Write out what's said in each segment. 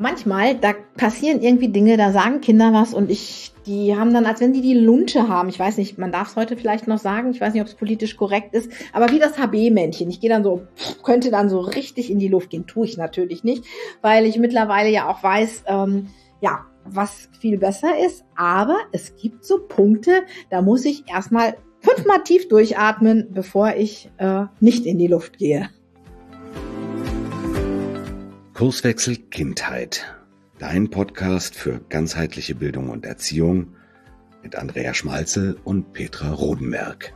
manchmal, da passieren irgendwie Dinge, da sagen Kinder was und die haben dann, als wenn die Lunte haben. Ich weiß nicht, man darf es heute vielleicht noch sagen, ich weiß nicht, ob es politisch korrekt ist, aber wie das HB-Männchen. Ich gehe dann so, könnte dann so richtig in die Luft gehen. Tue ich natürlich nicht, weil ich mittlerweile ja auch weiß, was viel besser ist. Aber es gibt so Punkte, da muss ich erstmal 5-mal tief durchatmen, bevor ich nicht in die Luft gehe. Kurswechsel Kindheit. Dein Podcast für ganzheitliche Bildung und Erziehung mit Andrea Schmalzel und Petra Rodenberg.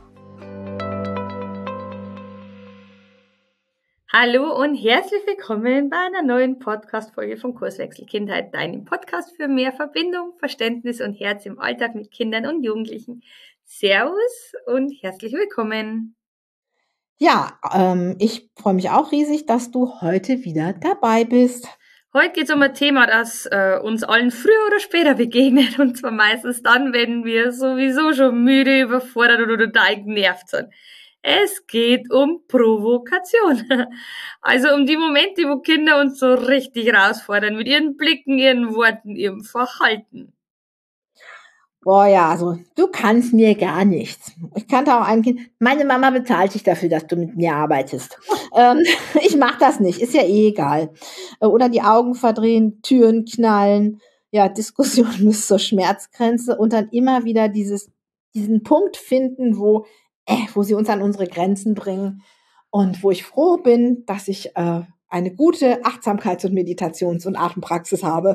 Hallo und herzlich willkommen bei einer neuen Podcast-Folge von Kurswechsel Kindheit, deinem Podcast für mehr Verbindung, Verständnis und Herz im Alltag mit Kindern und Jugendlichen. Servus und herzlich willkommen. Ja, ich freue mich auch riesig, dass du heute wieder dabei bist. Heute geht es um ein Thema, das uns allen früher oder später begegnet, und zwar meistens dann, wenn wir sowieso schon müde, überfordert oder total genervt sind. Es geht um Provokation. Also um die Momente, wo Kinder uns so richtig herausfordern mit ihren Blicken, ihren Worten, ihrem Verhalten. Boah, ja, also du kannst mir gar nichts. Ich kannte auch ein Kind, meine Mama bezahlt dich dafür, dass du mit mir arbeitest. Ich mach das nicht, ist ja eh egal. Oder die Augen verdrehen, Türen knallen, ja, Diskussion bis zur Schmerzgrenze und dann immer wieder diesen Punkt finden, wo sie uns an unsere Grenzen bringen und wo ich froh bin, dass ich eine gute Achtsamkeits- und Meditations- und Atempraxis habe.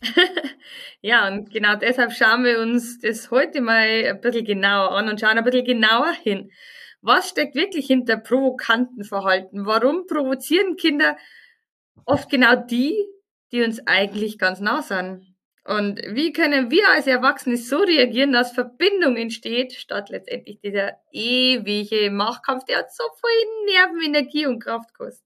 Ja, und genau deshalb schauen wir uns das heute mal ein bisschen genauer an und schauen ein bisschen genauer hin. Was steckt wirklich hinter provokanten Verhalten? Warum provozieren Kinder oft genau die uns eigentlich ganz nah sind? Und wie können wir als Erwachsene so reagieren, dass Verbindung entsteht, statt letztendlich dieser ewige Machtkampf, der uns so viel Nerven, Energie und Kraft kostet?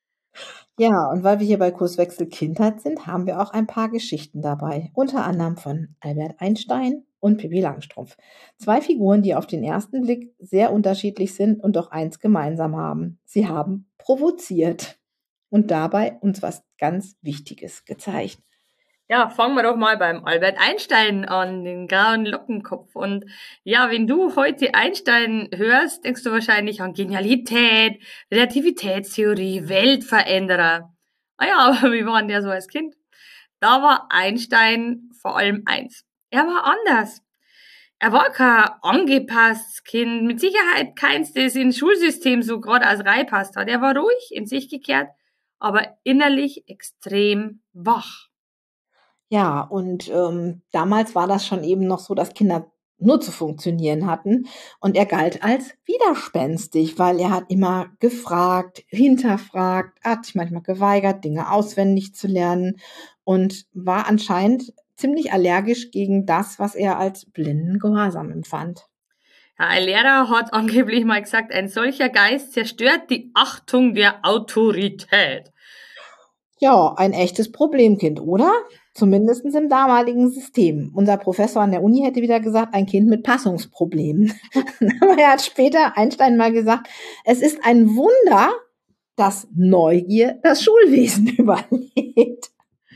Ja, und weil wir hier bei Kurswechsel Kindheit sind, haben wir auch ein paar Geschichten dabei. Unter anderem von Albert Einstein und Pippi Langstrumpf. 2 Figuren, die auf den ersten Blick sehr unterschiedlich sind und doch eins gemeinsam haben. Sie haben provoziert und dabei uns was ganz Wichtiges gezeigt. Ja, fangen wir doch mal beim Albert Einstein an, den grauen Lockenkopf. Und ja, wenn du heute Einstein hörst, denkst du wahrscheinlich an Genialität, Relativitätstheorie, Weltveränderer. Ah ja, aber wie war denn der so als Kind? Da war Einstein vor allem eins. Er war anders. Er war kein angepasstes Kind, mit Sicherheit keins, das ins Schulsystem so gerade als reinpasst hat. Er war ruhig, in sich gekehrt, aber innerlich extrem wach. Ja, und damals war das schon eben noch so, dass Kinder nur zu funktionieren hatten. Und er galt als widerspenstig, weil er hat immer gefragt, hinterfragt, hat sich manchmal geweigert, Dinge auswendig zu lernen und war anscheinend ziemlich allergisch gegen das, was er als blinden Gehorsam empfand. Ja, ein Lehrer hat angeblich mal gesagt, ein solcher Geist zerstört die Achtung der Autorität. Ja, ein echtes Problemkind, oder? Zumindest im damaligen System. Unser Professor an der Uni hätte wieder gesagt, ein Kind mit Passungsproblemen. Aber er hat später Einstein mal gesagt, es ist ein Wunder, dass Neugier das Schulwesen überlebt.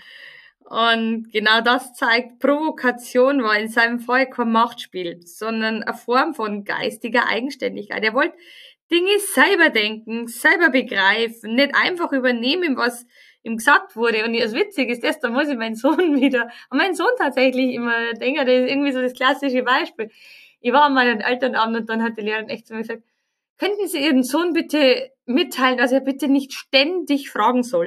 Und genau das zeigt, Provokation war in seinem Fall kein Machtspiel, sondern eine Form von geistiger Eigenständigkeit. Er wollte Dinge selber denken, selber begreifen, nicht einfach übernehmen, was ihm gesagt wurde. Und das Witzige ist das, da muss ich meinen Sohn wieder, an meinen Sohn tatsächlich immer denken, das ist irgendwie so das klassische Beispiel. Ich war an meinem Elternabend und dann hat die Lehrerin echt zu mir gesagt, könnten Sie Ihren Sohn bitte mitteilen, dass er bitte nicht ständig fragen soll?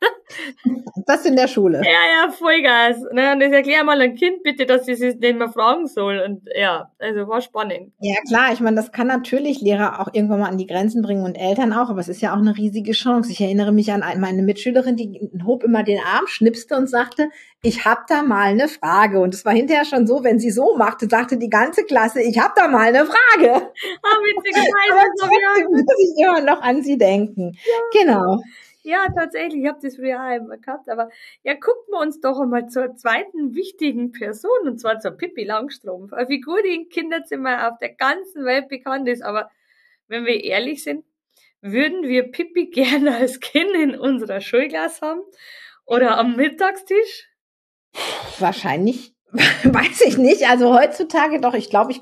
Das in der Schule. Ja, Vollgas. Ne? Und das erklär mal ein Kind bitte, dass sie sich nicht mehr fragen soll. Und ja, also war spannend. Ja, klar, ich meine, das kann natürlich Lehrer auch irgendwann mal an die Grenzen bringen und Eltern auch, aber es ist ja auch eine riesige Chance. Ich erinnere mich an meine Mitschülerin, die hob immer den Arm, schnipste und sagte, ich habe da mal eine Frage. Und es war hinterher schon so, wenn sie so machte, sagte die ganze Klasse, ich habe da mal eine Frage. Witzige Aber trotzdem muss ich immer noch an sie denken. Ja. Genau. Ja, tatsächlich, ich habe das früher auch immer gehabt. Aber ja, gucken wir uns doch einmal zur zweiten wichtigen Person, und zwar zur Pippi Langstrumpf. Eine Figur, die im Kinderzimmer auf der ganzen Welt bekannt ist. Aber wenn wir ehrlich sind, würden wir Pippi gerne als Kind in unserer Schulklasse haben? Oder am Mittagstisch? Wahrscheinlich, weiß ich nicht. Also heutzutage doch, ich glaube,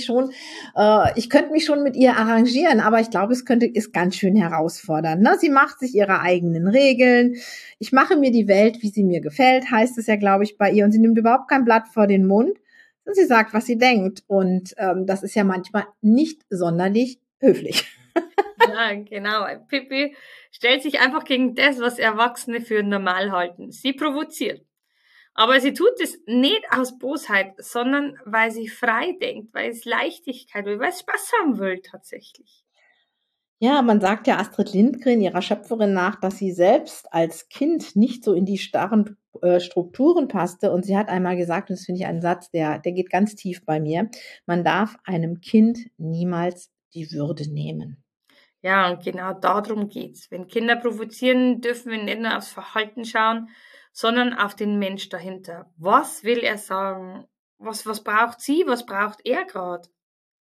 ich könnte mich schon mit ihr arrangieren, aber ich glaube, ist ganz schön herausfordernd. Ne? Sie macht sich ihre eigenen Regeln. Ich mache mir die Welt, wie sie mir gefällt, heißt es ja, glaube ich, bei ihr. Und sie nimmt überhaupt kein Blatt vor den Mund. Und sie sagt, was sie denkt. Und das ist ja manchmal nicht sonderlich höflich. Ja, genau. Pippi stellt sich einfach gegen das, was Erwachsene für normal halten. Sie provoziert. Aber sie tut es nicht aus Bosheit, sondern weil sie frei denkt, weil es Leichtigkeit will, weil es Spaß haben will tatsächlich. Ja, man sagt ja Astrid Lindgren, ihrer Schöpferin nach, dass sie selbst als Kind nicht so in die starren Strukturen passte. Und sie hat einmal gesagt, und das finde ich einen Satz, der geht ganz tief bei mir, man darf einem Kind niemals die Würde nehmen. Ja, und genau darum geht's. Wenn Kinder provozieren, dürfen wir nicht nur aufs Verhalten schauen, sondern auf den Mensch dahinter. Was will er sagen? Was braucht sie? Was braucht er gerade?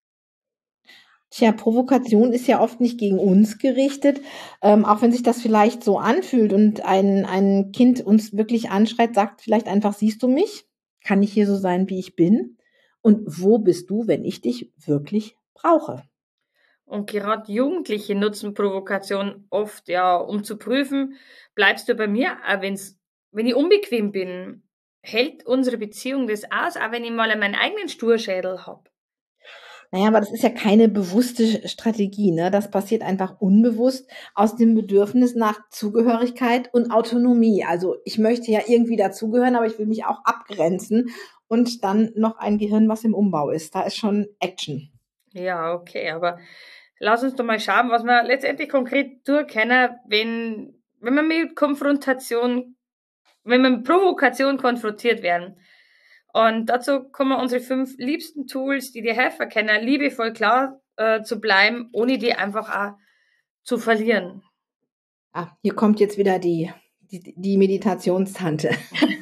Tja, Provokation ist ja oft nicht gegen uns gerichtet, auch wenn sich das vielleicht so anfühlt und ein Kind uns wirklich anschreit, sagt vielleicht einfach, siehst du mich? Kann ich hier so sein, wie ich bin? Und wo bist du, wenn ich dich wirklich brauche? Und gerade Jugendliche nutzen Provokation oft, ja, um zu prüfen, bleibst du bei mir, auch wenn ich unbequem bin, hält unsere Beziehung das aus, auch wenn ich mal meinen eigenen Sturschädel habe. Naja, aber das ist ja keine bewusste Strategie, ne? Das passiert einfach unbewusst aus dem Bedürfnis nach Zugehörigkeit und Autonomie. Also ich möchte ja irgendwie dazugehören, aber ich will mich auch abgrenzen und dann noch ein Gehirn, was im Umbau ist. Da ist schon Action. Ja, okay, aber lass uns doch mal schauen, was wir letztendlich konkret tun können, wenn wir mit Konfrontation, wenn wir mit Provokation konfrontiert werden. Und dazu kommen unsere 5 liebsten Tools, die dir helfen können, liebevoll klar zu bleiben, ohne die einfach auch zu verlieren. Ah, hier kommt jetzt wieder die Meditationstante.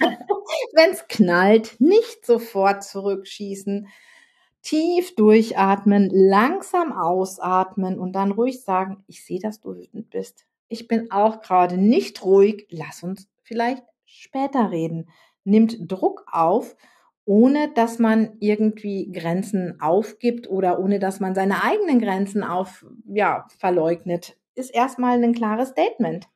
Wenn's knallt, nicht sofort zurückschießen, tief durchatmen, langsam ausatmen und dann ruhig sagen, ich sehe, dass du wütend bist. Ich bin auch gerade nicht ruhig. Lass uns vielleicht später reden. Nimmt Druck auf, ohne dass man irgendwie Grenzen aufgibt oder ohne dass man seine eigenen Grenzen verleugnet. Ist erstmal ein klares Statement.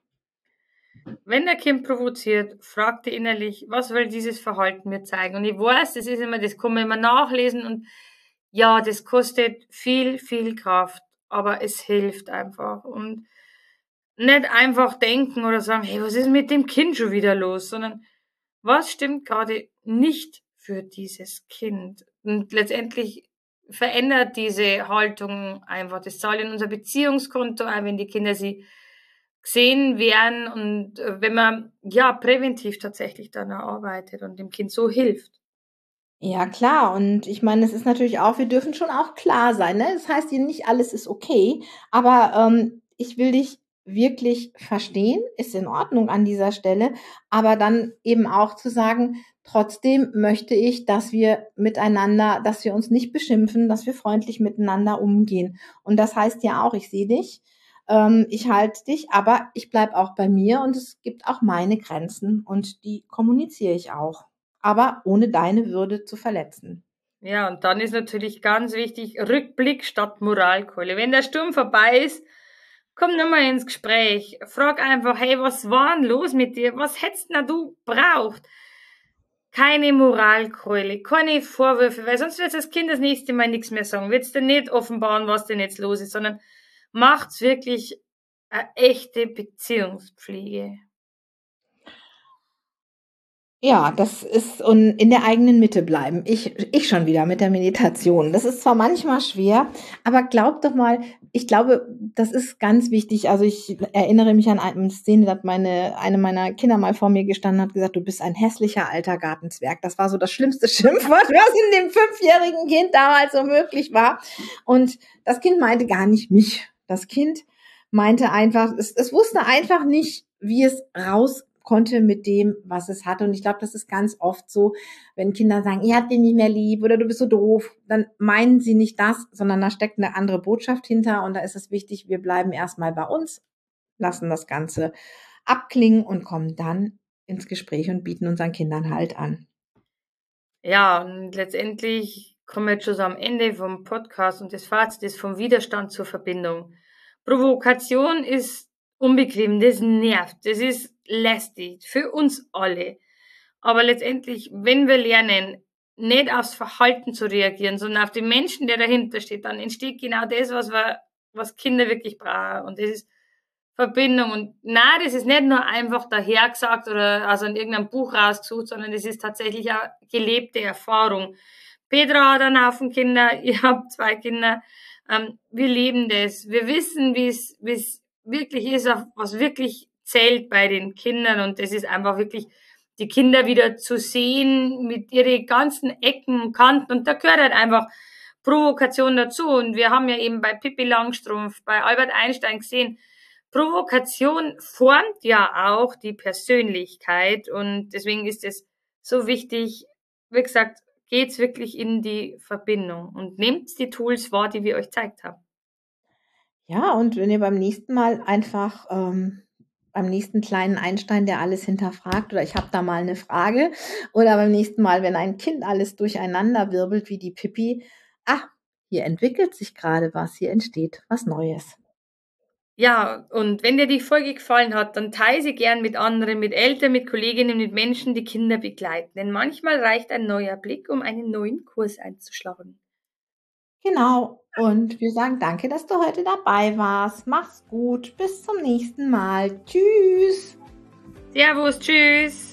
Wenn der Kind provoziert, fragt er innerlich, was will dieses Verhalten mir zeigen? Und ich weiß, das ist immer, das kann man immer nachlesen und ja, das kostet viel, viel Kraft, aber es hilft einfach. Und nicht einfach denken oder sagen, hey, was ist mit dem Kind schon wieder los, sondern was stimmt gerade nicht für dieses Kind? Und letztendlich verändert diese Haltung einfach. Das zahlt in unser Beziehungskonto ein, wenn die Kinder sie gesehen werden und wenn man ja präventiv tatsächlich dann arbeitet und dem Kind so hilft. Ja, klar. Und ich meine, es ist natürlich auch, wir dürfen schon auch klar sein, ne? Das heißt hier nicht alles ist okay, aber ich will dich wirklich verstehen, ist in Ordnung an dieser Stelle, aber dann eben auch zu sagen, trotzdem möchte ich, dass wir uns nicht beschimpfen, dass wir freundlich miteinander umgehen. Und das heißt ja auch, ich sehe dich, ich halte dich, aber ich bleib auch bei mir und es gibt auch meine Grenzen und die kommuniziere ich auch, aber ohne deine Würde zu verletzen. Ja, und dann ist natürlich ganz wichtig, Rückblick statt Moralkeule. Wenn der Sturm vorbei ist, komm nochmal ins Gespräch. Frag einfach, hey, was war denn los mit dir? Was hättest denn du braucht? Keine Moralkeule, keine Vorwürfe, weil sonst wird das Kind das nächste Mal nichts mehr sagen. Wird's dir nicht offenbaren, was denn jetzt los ist, sondern macht's wirklich eine echte Beziehungspflege. Ja, das ist und in der eigenen Mitte bleiben. Ich schon wieder mit der Meditation. Das ist zwar manchmal schwer, aber glaub doch mal, ich glaube, das ist ganz wichtig. Also ich erinnere mich an eine Szene, da hat eine meiner Kinder mal vor mir gestanden und hat gesagt, du bist ein hässlicher alter Gartenzwerg. Das war so das schlimmste Schimpfwort, was in dem 5-jährigen Kind damals so möglich war. Und das Kind meinte gar nicht mich. Das Kind meinte einfach, es wusste einfach nicht, wie es raus konnte mit dem, was es hatte. Und ich glaube, das ist ganz oft so, wenn Kinder sagen, ich hab dich nicht mehr lieb oder du bist so doof, dann meinen sie nicht das, sondern da steckt eine andere Botschaft hinter. Und da ist es wichtig, wir bleiben erstmal bei uns, lassen das Ganze abklingen und kommen dann ins Gespräch und bieten unseren Kindern Halt an. Ja, und letztendlich kommen wir jetzt schon so am Ende vom Podcast und das Fazit ist vom Widerstand zur Verbindung. Provokation ist unbequem, das nervt, das ist lästig für uns alle. Aber letztendlich, wenn wir lernen, nicht aufs Verhalten zu reagieren, sondern auf den Menschen, der dahinter steht, dann entsteht genau das, was Kinder wirklich brauchen. Und das ist Verbindung. Und nein, das ist nicht nur einfach dahergesagt oder also in irgendeinem Buch rausgesucht, sondern das ist tatsächlich eine gelebte Erfahrung. Petra hat einen Haufen Kinder, ihr habt 2 Kinder. Wir leben das. Wir wissen, wie es wirklich ist, was wirklich zählt bei den Kindern. Und das ist einfach wirklich, die Kinder wieder zu sehen mit ihren ganzen Ecken und Kanten. Und da gehört halt einfach Provokation dazu. Und wir haben ja eben bei Pippi Langstrumpf, bei Albert Einstein gesehen, Provokation formt ja auch die Persönlichkeit und deswegen ist es so wichtig, wie gesagt, geht's wirklich in die Verbindung und nehmt die Tools wahr, die wir euch gezeigt haben. Ja, und wenn ihr beim nächsten Mal einfach beim nächsten kleinen Einstein, der alles hinterfragt, oder ich habe da mal eine Frage, oder beim nächsten Mal, wenn ein Kind alles durcheinander wirbelt wie die Pippi, hier entwickelt sich gerade was, hier entsteht was Neues. Ja, und wenn dir die Folge gefallen hat, dann teile sie gern mit anderen, mit Eltern, mit Kolleginnen, mit Menschen, die Kinder begleiten. Denn manchmal reicht ein neuer Blick, um einen neuen Kurs einzuschlagen. Genau. Und wir sagen danke, dass du heute dabei warst. Mach's gut. Bis zum nächsten Mal. Tschüss. Servus, tschüss.